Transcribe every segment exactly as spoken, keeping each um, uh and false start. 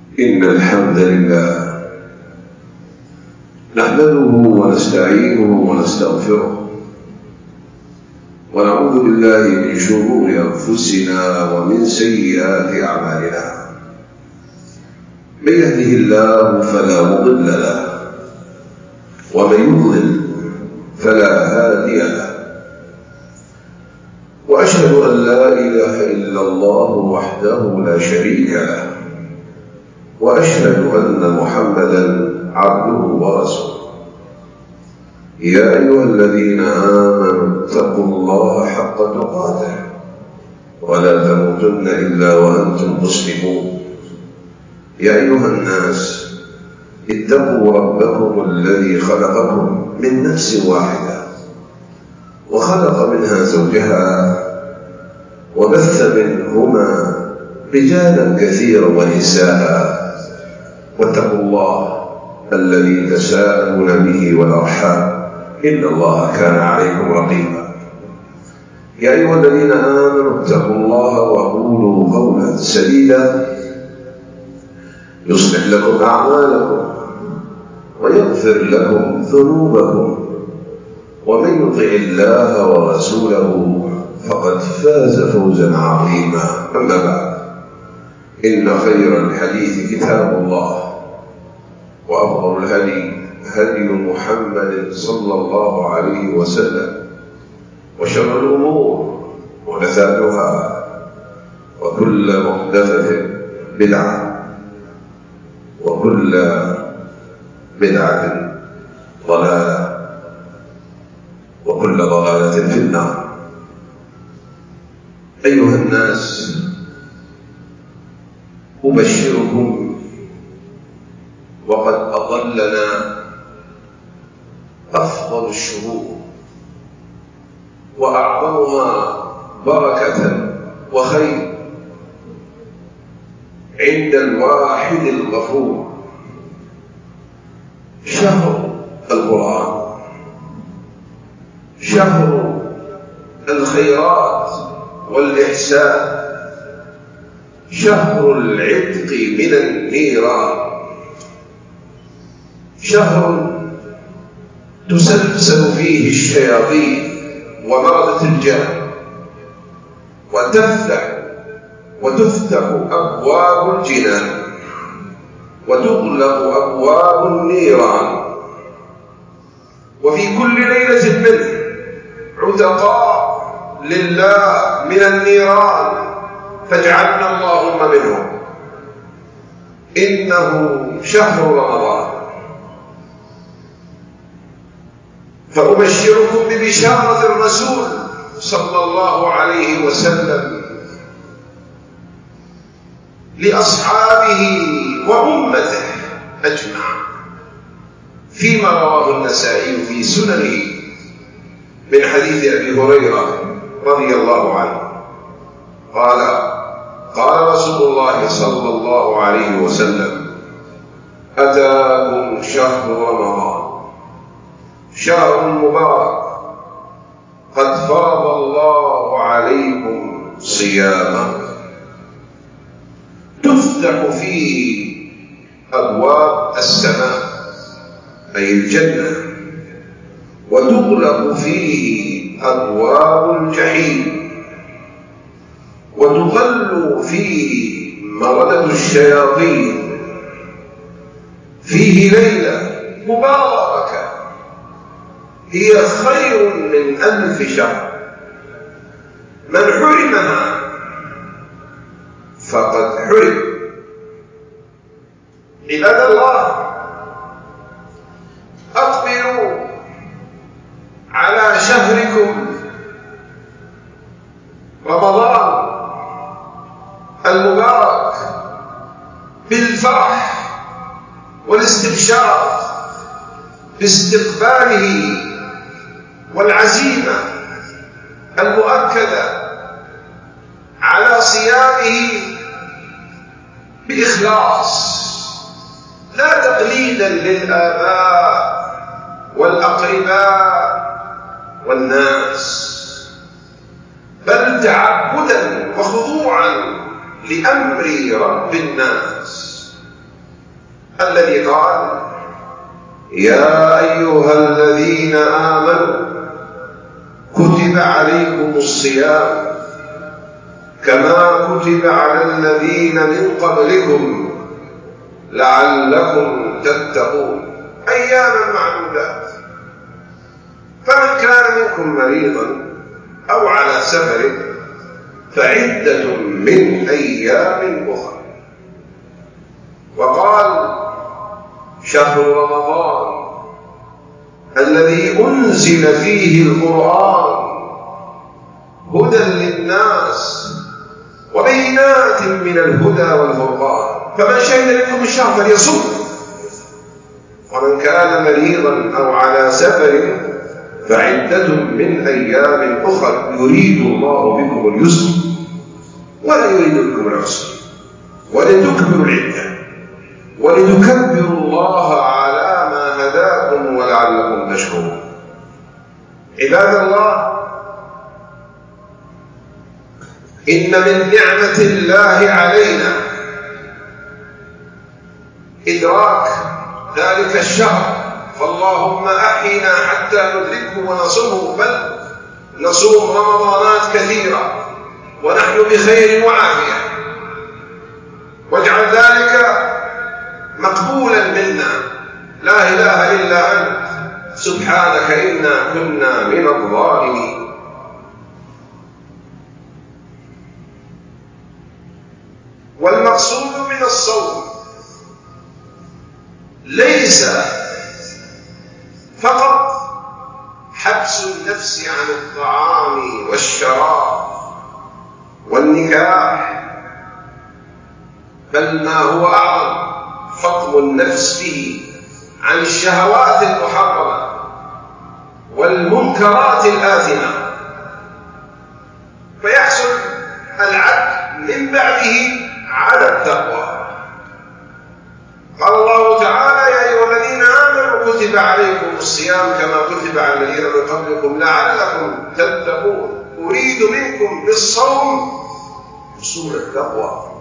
إن الحمد لله نحمده ونستعينه ونستغفره ونعوذ بالله من شرور أنفسنا ومن سيئات أعمالنا. من يهده الله فلا مضل له ومن يضلل فلا هادي له، وأشهد أن لا إله إلا الله وحده لا شريك له، وأشهد أن محمدًا عبده ورسوله. يا أيها الذين آمنوا اتقوا الله حق تقاته ولا تموتن إلا وأنتم مسلمون. يا أيها الناس اتقوا ربكم الذي خلقكم من نفس واحدة وخلق منها زوجها وبث منهما رجالا كثيرا ونساء، واتقوا الله الذي تساءلون به والأرحام إن الله كان عليكم رقيبا. يا أيها الذين آمنوا اتقوا الله وقولوا قولا سديدا يصلح لكم أعمالكم ويغفر لكم ذنوبكم، ومن يطع الله ورسوله فقد فاز فوزا عظيما. أما بعد، إن خير الحديث كتاب الله، وأفضل الهدي هدي محمد صلى الله عليه وسلم، وشر الأمور محدثاتها، وكل محدثة بدعة، وكل بدعة ضلالة، وكل ضلالة في النار. أيها الناس، أبشركم وقد أضلنا أفضل الشهور وأعظمها بركة وخير عند الواحد الغفور، شهر القرآن، شهر الخيرات والإحسان، شهر العتق من النيران، شهر تسلسل فيه الشياطين ومردة الجان، وتفتح وتفتح أبواب الجنان، وتغلق أبواب النيران، وفي كل ليلة منه عتقاء لله من النيران، فاجعلنا اللهم منهم. إنه شهر رمضان، فأبشركم ببشارة الرسول صلى الله عليه وسلم لأصحابه وأمته أجمع، فيما رواه النسائي في سننه من حديث أبي هريرة رضي الله عنه قال: قال رسول الله صلى الله عليه وسلم: أتاكم شهر رمضان، شهر مبارك، قد فرض الله عليكم صيامه، تفتح فيه أبواب السماء أي الجنة، وتغلق فيه أبواب الجحيم، وتغل فيه مردة الشياطين. فيه ليلة مباركة هي خير من ألف شهر، من حرمها فقد حرم. عباد الله، أقبلوا على شهركم رمضان المبارك بالفرح والاستبشار باستقباله، والعزيمة المؤكدة على صيامه بإخلاص، لا تقليدا للآباء والأقرباء والناس، بل تعبدا وخضوعا لأمر رب الناس الذي قال: يا أيها الذين آمنوا كتب عليكم الصيام كما كتب على الذين من قبلكم لعلكم تتقون، أياما معدودات. فمن كان منكم مريضا أو على سفر فعدة من أيام أخرى. وقال: شهر رمضان الذي أنزل فيه القرآن هدى للناس وبينات من الهدى والفرقان، فمن شهد منكم الشهر فليصم، ومن كان مريضا أو على سفر فعدة من أيام أخرى يريد الله بكم اليسر ولا يريد بكم العسر ولتكملوا العدة ولتكبروا الله على ما هداكم ولعلكم تشكرون. عباد الله، إن من نعمة الله علينا إدراك ذلك الشهر، فاللهم أحينا حتى ندركه ونصومه، بل نصوم رمضانات كثيرة ونحن بخير وعافية، واجعل ذلك مقبولا منا. لا إله إلا أنت سبحانك إنا كنا من الظالمين. والمقصود من الصوم ليس فقط حبس النفس عن الطعام والشراب والنكاح، بل ما هو أعظم فطم النفس به عن الشهوات المحرمة والمنكرات الآثمة، فيحصل العبد من بعده على التقوى. قال الله تعالى: يا أيها الذين آمنوا كتب عليكم الصيام كما كتب على الذين من قبلكم لعلكم تتقون. أريد منكم بالصوم حصول التقوى.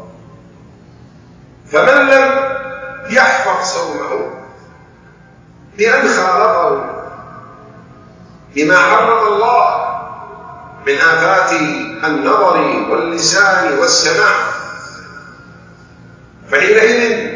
فمن لم يحفظ صومه بأن خالطه بما حرم الله من آفات النظر واللسان والسمع، فحينئذ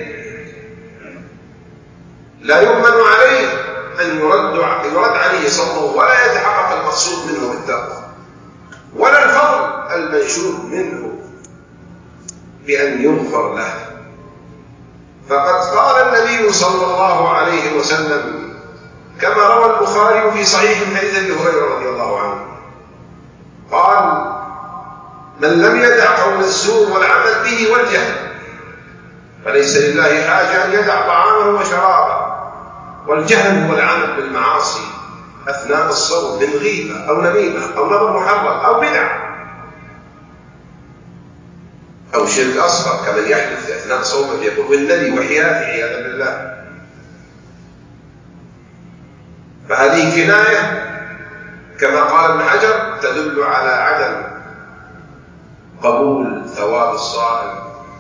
لا يؤمن عليه أن يرد, يرد عليه صومه، ولا يتحقق المقصود منه بالتقوى، ولا الفضل المنشود منه بأن يغفر له. فقد قال النبي صلى الله عليه وسلم كما روى البخاري في صحيح من حديث أبي هريرة رضي الله عنه قال: من لم يدع قول الزور والعمل به والجهل فليس لله حاجة أن يدع طعامه وشرابه. والجهل هو العمل بالمعاصي أثناء الصوم من غيبة أو نميمة أو نظر محرم أو بدعة أو شرك أصغر، كمن يحدث أثناء صومه يقول والنبي وحياته عياذا بالله. فهذه كناية كما قال ابن حجر تدل على عدم قبول ثواب الصائم،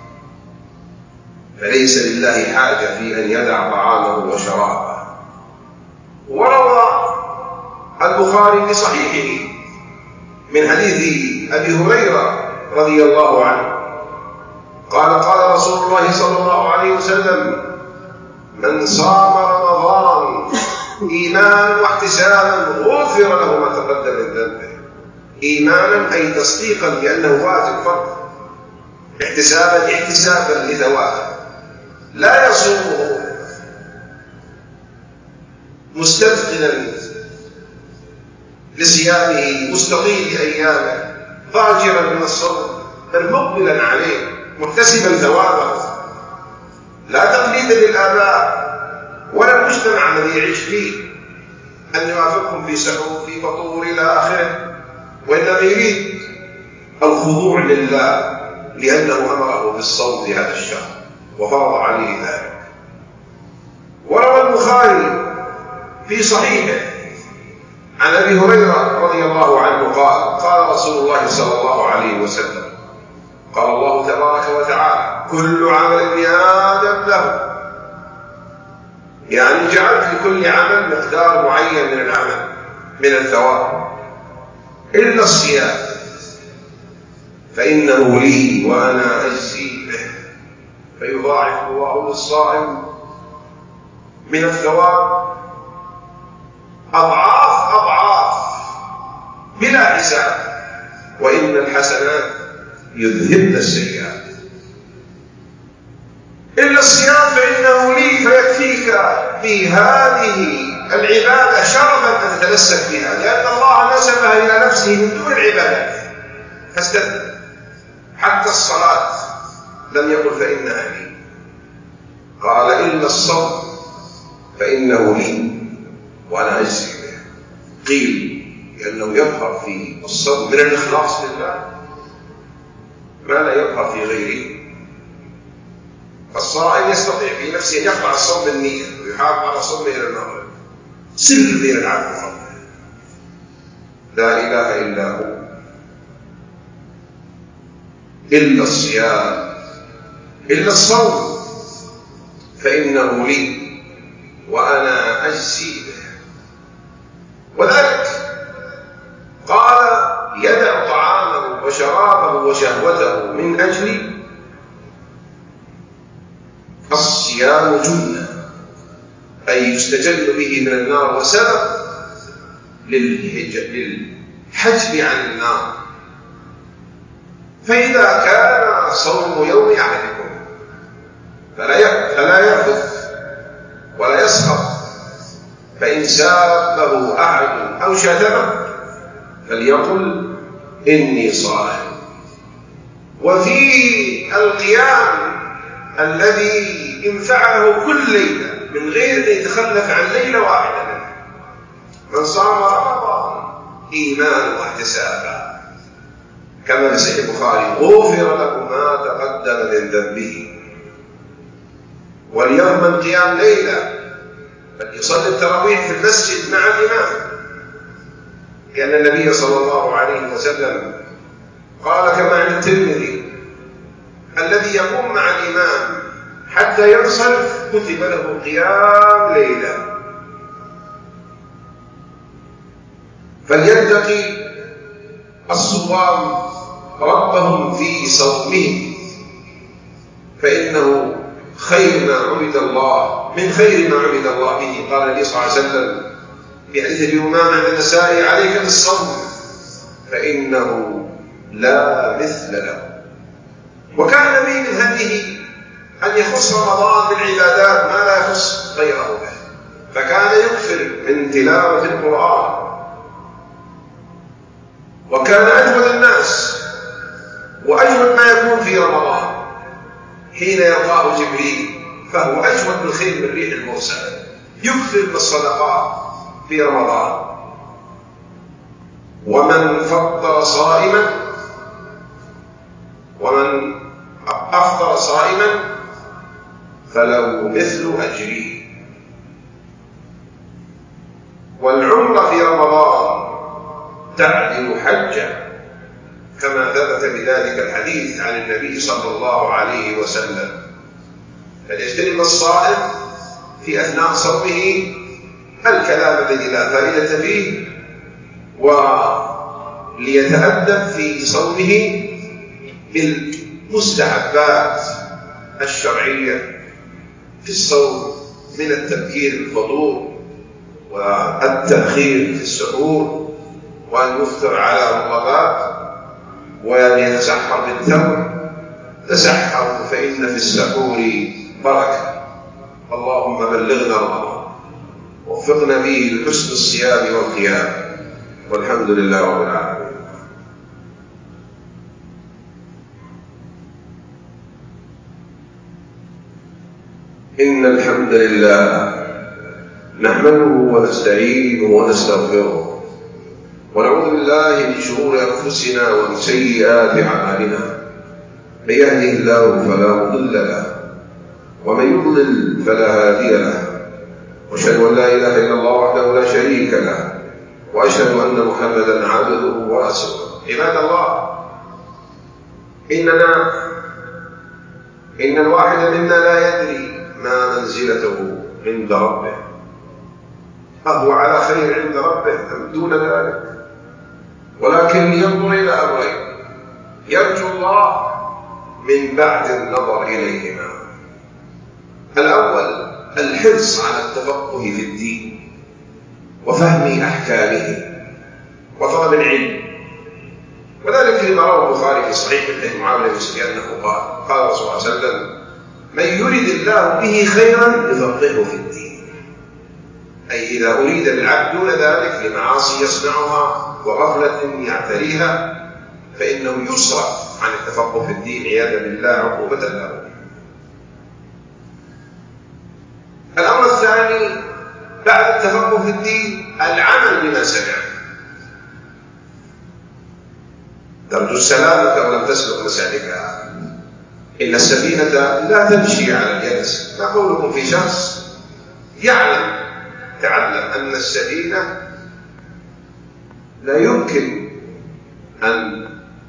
فليس لله حاجة في أن يدع طعامه وشرابه. وروى البخاري في صحيحه من حديث أبي هريرة رضي الله عنه قال: قال رسول الله صلى الله عليه وسلم: من صام رمضان إيمانا واحتسابا غفر له ما تقدم من ذنبه. إيمانا أي تصديقا بأنه واجب فرض، احتسابا احتسابا لثوابه، لا يصومه مستثقلا لصيامه مستقيل أيامه ضاجرا من الصوم، بل مقبلا عليه محتسبا ثوابه، لا تقليدا للآباء ولا المجتمع الذي يعيش فيه أن يوافقهم في سحور في فطور إلى آخره، وإنما يريد الخضوع لله لأنه أمره بالصوم في هذا الشهر وفرض عليه ذلك. وروى البخاري في صحيحه عن أبي هريرة رضي الله عنه قال: قال رسول الله صلى الله عليه وسلم: قال الله تبارك وتعالى: كل عمل ابن آدم له يعني جعلت لكل عمل مقدار معين من العمل من الثواب، إلا الصيام فإنه لي وأنا أجزي به، فيضاعف الله للصائم من الثواب أضعاف أضعاف بلا حساب، وإن الحسنات يذهبن السيئات. إلا الصيام فإنه لي، فيكفيك في هذه العبادة شرفا أن تتمسك بها، لأن الله نسبها إلى نفسه من دون العبادات فاستثنى. حتى الصلاة لم يقل فإنها لي، قال إلا الصوم فإنه لي وأنا أجزي به. قيل لأنه يظهر في الصوم من الإخلاص لله ما لا يظهر في غيره. الصائم يستطيع في نفسه أن يقطع الصوم بالنية ويحافظ على صومه إلى المغرب، سر بين العبد وفضله، لا إله إلا هو. إلا الصيام إلا الصوم فإنه لي وأنا أجزي به. وذلك قال يدع طعامه وشرابه وشهوته من أجل الصيام جنة، أي يستجل به من النار وسبب للحجب عن النار. فإذا كان صوم يوم أحدكم فلا يرفث ولا يسخط، فإن سابه أحد أو شتمه فليقل إني صائم. وفي القيام الذي انفعله كل ليلة من غير أن يتخلف عن ليلة واحدة منه، من صام رمضان إيمانا واحتسابا كما في صحيح البخاري غفر له ما تقدم من ذنبه. وليضمن قيام ليلة، فليصلي التراويح في المسجد مع الإمام، لأن النبي صلى الله عليه وسلم قال كما عند الترمذي الذي يقوم مع الإمام حتى ينصرف كتب له قيام ليلة. فليتقي الصوام ربهم في صومهم، فإنه خير ما عبد الله من خير ما عبد الله به. قال النبي صلى الله عليه وسلم في حديث ابي امامه عند النسائي عليك بالصوم فإنه لا مثل له. وكان النبي من هديه أن يخص رمضان بالعبادات ما لا يخص غيره به، فكان يكثر من تلاوة القرآن، وكان أجود الناس وأجود ما يكون في رمضان حين يلقاه جبريل، فهو أجود بالخير من الريح المرسلة. يكثر من الصدقات في رمضان. ومن فطر صائما ومن أفطر صائما فله مثل أجره. والعمرة في رمضان تعدل حجة كما ثبت بذلك الحديث عن النبي صلى الله عليه وسلم. فليجتنب الصائم في أثناء صومه الكلام الذي لا فائدة فيه، وليتأدب في صومه بالمستحبات الشرعية في الصوم من التبكير بالفطور والتأخير في السحور، وأن يفطر على رطبات، وأن يتسحر بالتمر. تسحروا فإن في السحور بركة. اللهم بلغنا رمضان ووفقنا به لحسن الصيام والقيام، والحمد لله رب العالمين. إن الحمد لله نحمده ونستعينه ونستغفره، ونعوذ بالله من شرور أنفسنا ومن سيئات أعمالنا. من يهده الله فلا مضل له، ومن يضلل فلا هادي له، وأشهد أن لا إله إلا الله وحده لا شريك له، وأشهد أن محمدا عبده ورسوله. عباد الله، إننا إن الواحد منا لا يدري ما منزلته عند ربه، أهو على خير عند ربه أم دون ذلك؟ ولكن ينظر إلى أمرين: يرجو الله من بعد النظر إليهما. الأول الحرص على التفقه في الدين وفهم أحكامه وطلب العلم، وذلك لما رواه البخاري في صحيح حديث معاوية بن سفيان أنه قال قال رسول الله صلى الله عليه وسلم: من يرد الله به خيرا يفقهه في الدين. أي إذا أريد بالعبد دون ذلك لمعاصي يصنعها وغفلة يعتريها فإنه يصرف عن التفقه في الدين عياذا بالله عقوبة له. الأمر الثاني بعد التفقه في الدين العمل بما سمع. ترجو السلامة ولم تسلك مسالكها، إن السفينة لا تمشي على اليبس. ما قولكم في شخص يعلم تعلم أن السفينة لا يمكن أن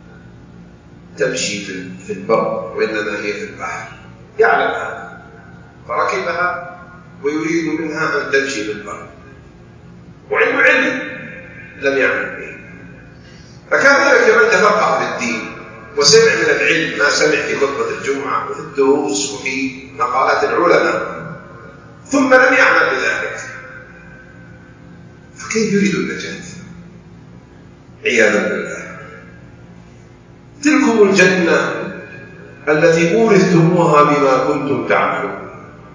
تمشي في البر وإنما هي في البحر، يعلم هذا فركبها ويريد منها أن تمشي في البر وعنده علم لم يعمل به. فكذلك من تفقه في الدين وسمع من العلم ما سمع في خطبة الجمعة وفي الدروس وفي مقالات العلماء ثم لم يعمل بذلك، فكيف يريد النجاة؟ عياذا بالله. تلكم الجنة التي أورثتموها بما كنتم تعملون.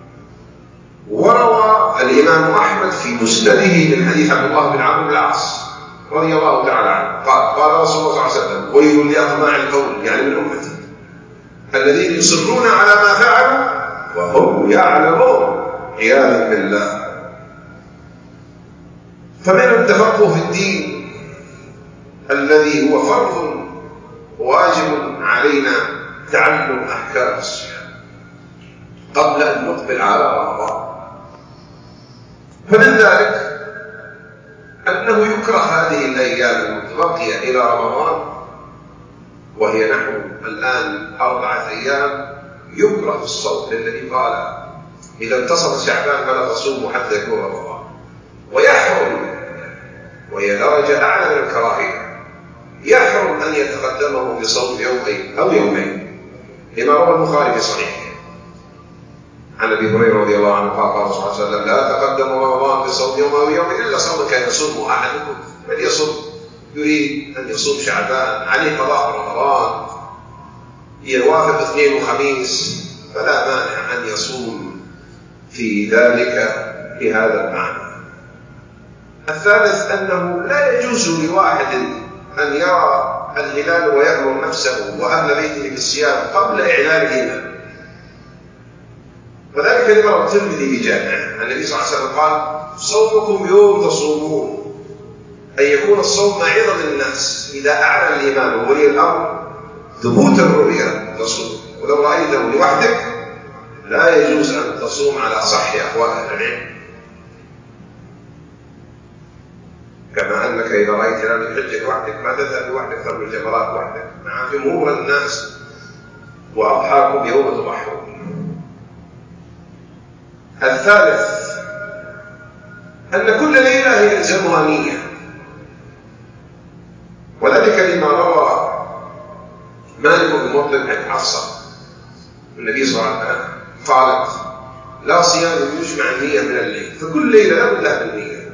وروى الإمام أحمد في مسنده من حديث عبد الله بن عمرو بن العاص رضي الله تعالى عنه قال: قال رسول الله صلى الله عليه وسلم: ويل لأطماع القوم، يعني من أمتي، الذين يصرون على ما فعلوا وهم يعلمون، عياذا بالله. فمن التفقه في الدين الذي هو فرض واجب علينا تعلم أحكام الصيام قبل أن نقبل على رمضان. فمن ذلك أنه يكره هذه الأيام المتبقية إلى رمضان، وهي نحو الآن أربعة أيام، يكره الصوم للذي قال: إذا انتصف شعبان فلا تصوموا حتى يكون رمضان. ويحرم، وهي درجة أعلى من الكراهية، يحرم أن يتقدمه بصوم يومين أو يومين، لما روى البخاري في صحيحه عن أبي هريرة رضي الله عنه قال: قال صلى الله عليه وسلم: لا تقدم رمضان بصوم يوم أو يوم إلا صوم كان يصومه أحدكم. من يصوم يريد أن يصوم شعبان عليه قضاء رمضان يوافق اثنين وخميس فلا مانع أن يصوم في ذلك بهذا المعنى. الثالث أنه لا يجوز لواحد أن يرى الهلال ويأمر نفسه وأهل بيته بالصيام قبل إعلان الهلال، وذلك لما روى الترمذي بجامعه النبي صلى الله عليه وسلم قال: صومكم يوم تصومون، أن يكون الصوم موعظة للناس إذا أعلن الإمام وولي الأمر ثبوت الرؤيا تصوم، ولو رأيته لوحدك لا يجوز أن تصوم على صح أقوال أهل العلم، كما أنك إذا رأيت هلال الحجة لوحدك ما تذهب لوحدك ترمي الجمرات وحدك مع جمهور الناس وأضحاكم يوم تضحون. الثالث أن كل ليلة يلزمها نية، وذلك لما روى مالك بن موطن عن حفصة النبي صلى الله عليه وسلم قالت: لا صيام يجمع النية من الليل، فكل ليلة لا بد لها من نية.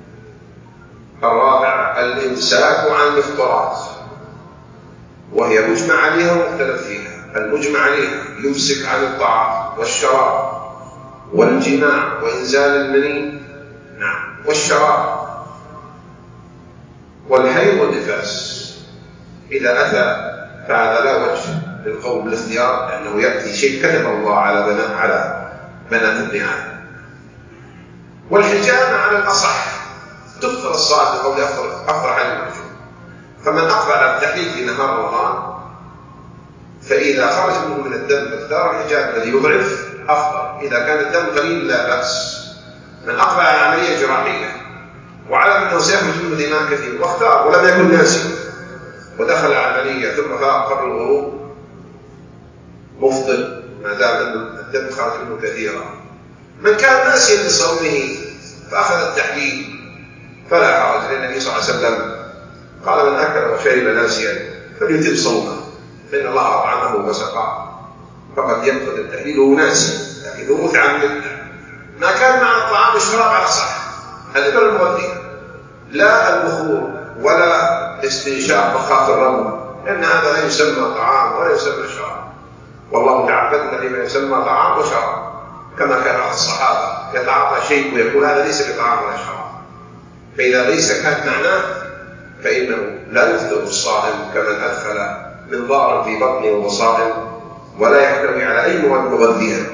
الرابع الإمساك عن الإفطارات، وهي مجمع عليها ومختلف فيها. المجمع عليها يمسك عن الطعام والشراب والجماع وإنزال المني نعم والشراب والحيض والنفاس. إذا أتى فهذا لا وجه للقول بالاختيار، لأنه يأتي شيء كتب الله على بنات على بنات ابن آدم. والحجامة على الأصح تفطر الصلاة بقول أفطر عن المرجو، فمن أقبل على التحليل في نهار رمضان فإذا خرج منه من الدم مقدار الحجامة الذي يضعف أفضل، إذا كان الدم قليل لا بأس. من أقبل على عملية جراحية وعلم أنه سيخرج منه دماء كثير واختار ولم يكن ناسي ودخل العملية ثم فاق قبل الغروب مفطر ما دام أن الدم خرج منه كثيرا. من كان ناسيا لصومه فأخذ التحليل فلا حرج، لأن النبي صلى الله عليه وسلم قال من أكل وشرب ناسيا فليتم صومه فإن الله أطعمه وسقاه. فقد يأخذ التحليل وهو ناسي لكنه متعمد. ما كان مع الطعام والشراب على صح، هذه غير المغذية، لا البخور ولا استنشاق بخاخ الرمل، لأن هذا لا يسمى طعام ولا يسمى شراب. والله تعبدنا بما يسمى طعام وشراب، كما كان على الصحابة يتعاطى شيء ويقول هذا ليس بطعام ولا شراب. فإذا ليس كان معناه فإنه لا يفطر الصائم كمن أدخل منظارا في بطنه وهو صائم ولا يحتوي على أي مواد مغذية.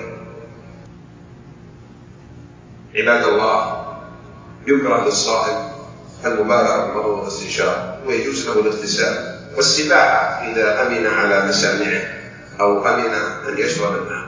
عباد الله، يكره للصائم المبالغة في المضغ والاستنشاق، ويجوز له الاغتسال والسباحة إذا أمن على مسامعه أو أمن أن يشرب الماء.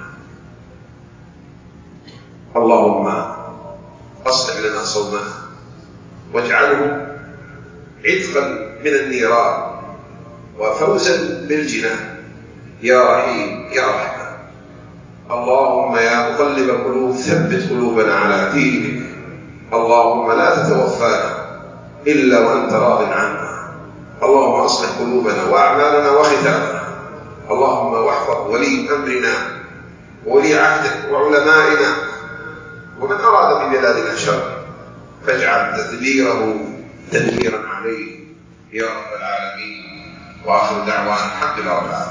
اللهم أصلح لنا صومنا واجعله عتقا من النيران وفوزا بالجنان يا رحيم يا رحمن. اللهم يا مقلب القلوب ثبت قلوبنا على دينك. اللهم لا تتوفانا إلا وأنت راض عنا. اللهم أصلح قلوبنا وأعمالنا وختامنا. اللهم واحفظ ولي أمرنا وولي عهدك وعلمائنا ومن أراد ببلادنا شر فاجعل تدبيره تدميرا عليه يا رب العالمين. وآخر دعوانا الحمد لله.